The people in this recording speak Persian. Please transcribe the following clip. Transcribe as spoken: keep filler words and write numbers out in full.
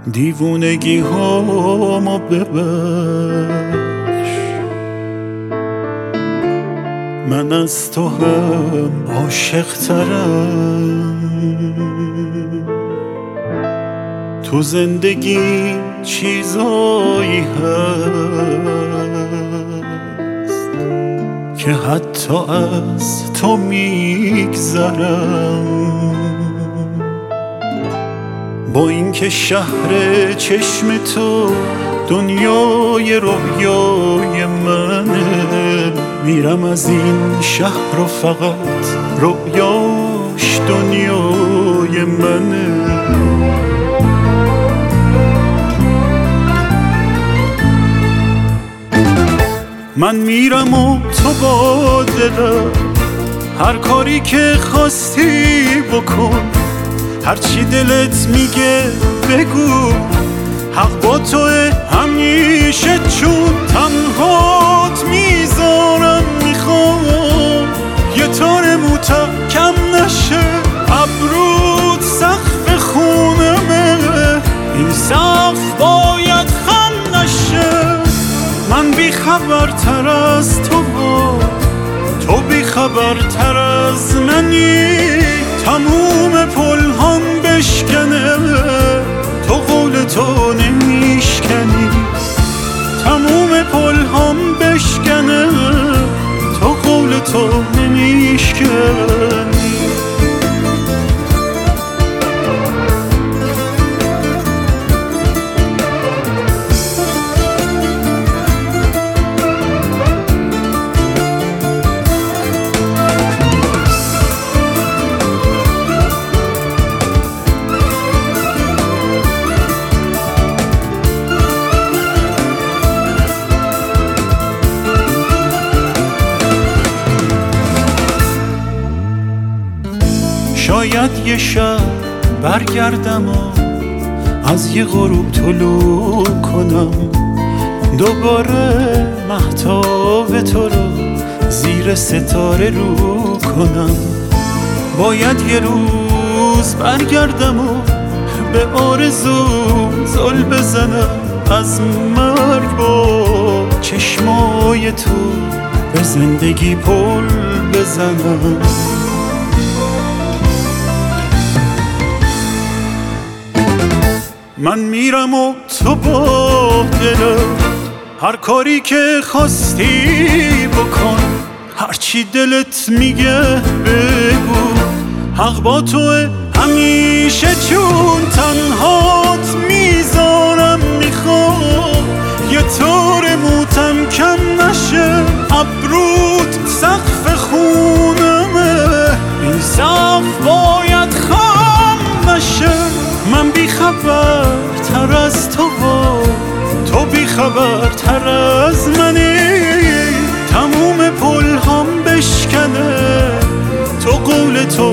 دیوونگی هامو ببخش، من از تو هم عاشق ترم. تو زندگی چیزایی هست که حتی از تو میگذرم. با اینکه شهر چشم تو دنیای رویای منه، میرم از این شهر و فقط رویاش دنیای منه. من میرم و تو با دلم هر کاری که خواستی بکن، هرچی دلت میگه بگو، حق با توه همیشه، چون تنهات میذارم. میخوام یه تار موتم کم نشه، ابرود سقف خونمه، این سقف باید خم نشه. من بی خبرتر از تو با تو بی خبرتر از منی، تموم پل هم بشکنه تو قول تو نمیشکنی، تموم پل هم بشکنه تو قول تو نمیشکنی. شاید یه شب برگردم و از یه غروب طلوع کنم، دوباره مهتاب تو رو زیر ستاره رو کنم. باید یه روز برگردم و به آرزوم زل بزنم، از مرگ با چشمای تو به زندگی پل بزنم. من میرم و تو با دلم هر کاری که خواستی بکن، هرچی دلت میگه بگو، حق با توه همیشه، چون تنهات میذارم. میخوام یه تار موتم کم نشه، ابرود سقف خونمه، این سقف باید خم نشه. من بی خبرتر از تو و تو بی خبرتر از منی، تموم پل هم بشکنه تو قول تو